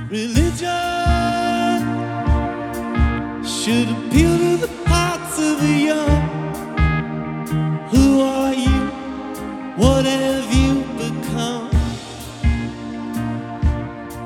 Religion should appeal to the hearts of the young.